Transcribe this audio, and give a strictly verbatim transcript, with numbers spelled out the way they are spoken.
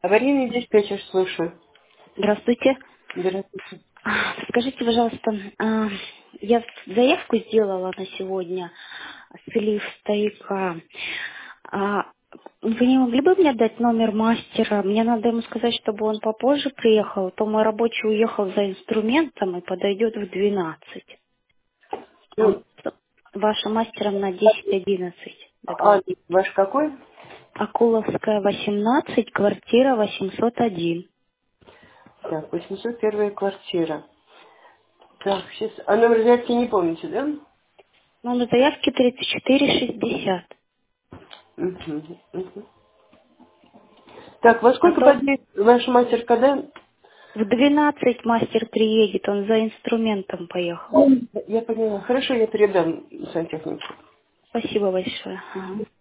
Аварийный диспетчер, слушаю. Здравствуйте. Здравствуйте. А, Скажите, пожалуйста, а, я заявку сделала на сегодня, слив стояка. А, Вы не могли бы мне дать номер мастера? Мне надо ему сказать, чтобы он попозже приехал, а то мой рабочий уехал за инструментом и подойдет в двенадцать. А Ну, он с вашим мастером на десять одиннадцать а договорились. ваш какой? Акуловская, восемнадцать, квартира восемьсот один. Так, восемьсот первая квартира. Так, сейчас. А номер заявки не помните, да? Номер заявки тридцать четыре шестьдесят. Угу, угу. Так, во А сколько то подъедет ваш мастер, когда? в двенадцать мастер приедет, он за инструментом поехал. Он- Я поняла. Хорошо, я передам сантехнику. Спасибо большое. Ага.